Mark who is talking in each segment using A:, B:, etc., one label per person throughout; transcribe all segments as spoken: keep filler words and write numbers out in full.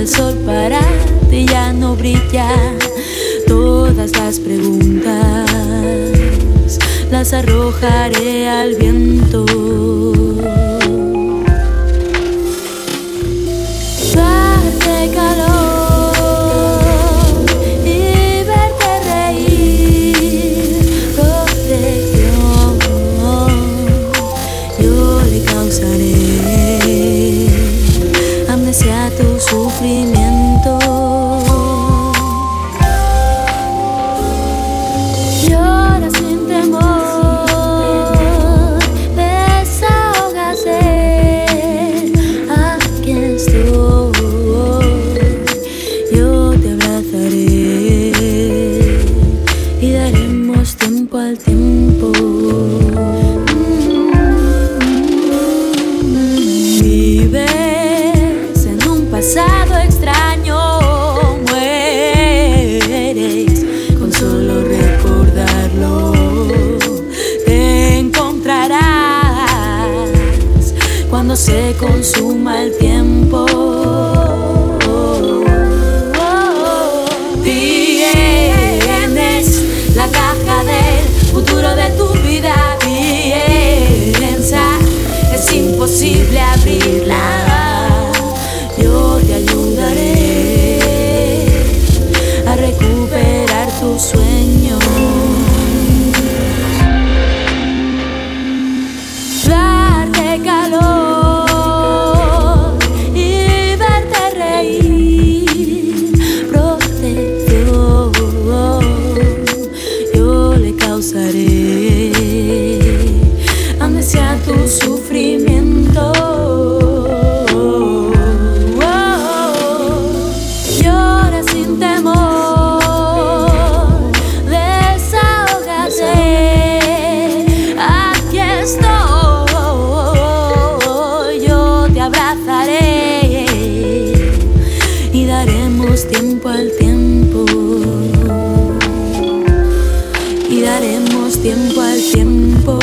A: el sol para ti ya no brilla. Todas las preguntas las arrojaré al viento. Darte calor y verte reír, protección yo le causaré, amnesia a tu sufrimiento. Llora sin temor, desahógase, aquí estoy, yo te abrazaré y daremos tiempo al tiempo. Vives en un pasado extraño, mueres con solo recordarlo. Te encontrarás cuando se consuma el tiempo. Tienes la caja del futuro de tu vida, piensa, es imposible abrirla. Yo te ayudaré a recuperar tus sueños. Darte calor y verte reír, protección yo le causaré, amnesia a tu sufrimiento. Llora sin temor, desahógase, aquí estoy, yo te abrazaré y daremos tiempo al tiempo. Y daremos tiempo al tiempo.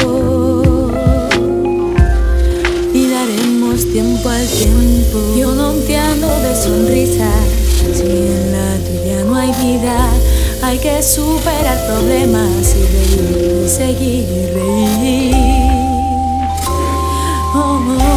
A: Y daremos tiempo al tiempo. Yo no entiendo de sonrisas, si en la tuya no hay vida. Hay que superar problemas y reír y seguir reír. Oh, oh.